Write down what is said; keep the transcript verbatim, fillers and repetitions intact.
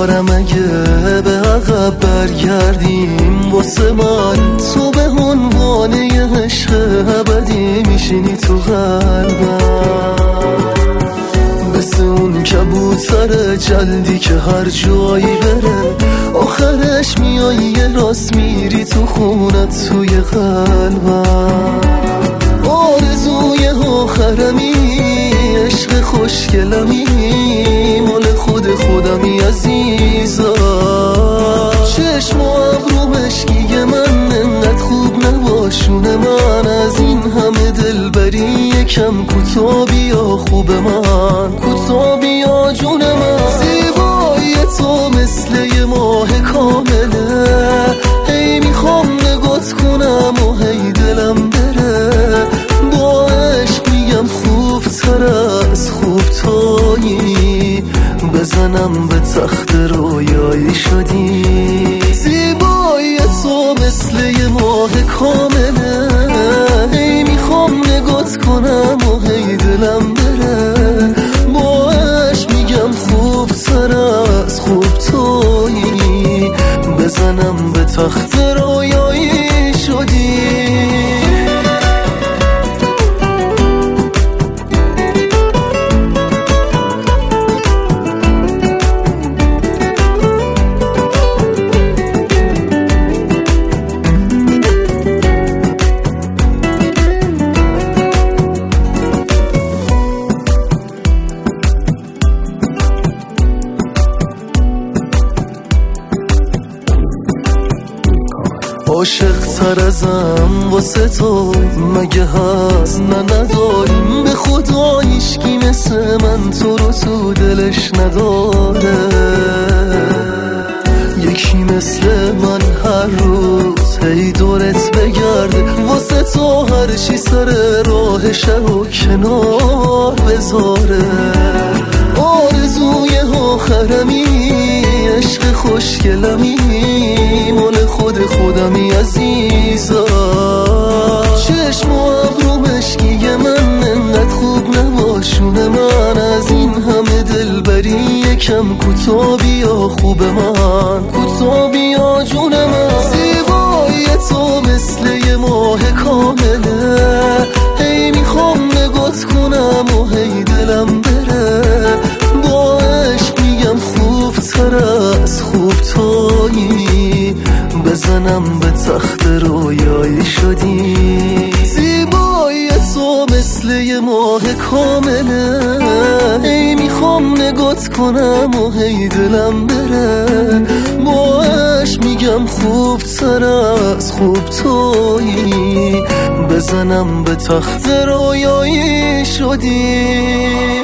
دارم اگه به عقب برگردیم، واسه من تو به عنوان یه عشق ابدی میشینی تو قلبم، مثل اون کبوتر جلدی که هر جایی بره آخرش میای یه راست میری تو خونت توی قلبم. آرزوی آخرمی عشق خوشگلمی مال خود خودمی عزیزا، چشم و ابرو مشکی من انقدر خوب نباشونه من، از این همه دلبری یکم کوتا بیا خوب من، کوتا بیا جون من. زیبایی تو مثل یه ماه کامله، هی میخوام نگات کنم و هی دلم بره، با عشق میگم خوب تر از خوب تویی، بزنم به تخت رویایی شدی. زیبایی تو مثل یه ماه کامله، هی میخوام نگات کنم و هی دلم بره، با عشق میگم خوب تر از خوب تویی، بزنم به تخت رویایی شدی. عاشق تر ازم واسه تو مگه هست؟ نه نداریم، به خدا هیچکی مثل من تو رو تو دلش نداره، یکی مثل من هر روز هی دورت بگرده، واسه تو هر چی سر راهش رو کنار بذاره. آرزوی آخرمی عشق خوشگلمی مال خود خودمی عزیزا، چشم و ابرو مشکی من انقدر خوب نباشونه من، از این همه دلبری یکم کوتا بیا خوب من، کوتا بیا جون من. زیبایی تو مثل یه ماه کامله، هی میخوام نگات کنم و هی دلم بره، با عشق میگم خوب تر از خوب تویی، بزنم به تخت رویایی شدی. زیبایی تو مثل یه ماه کامله، هی میخوام نگات کنم و هی دلم بره، با عشق میگم خوب تر از خوب تویی، بزنم به تخت رویایی شدی.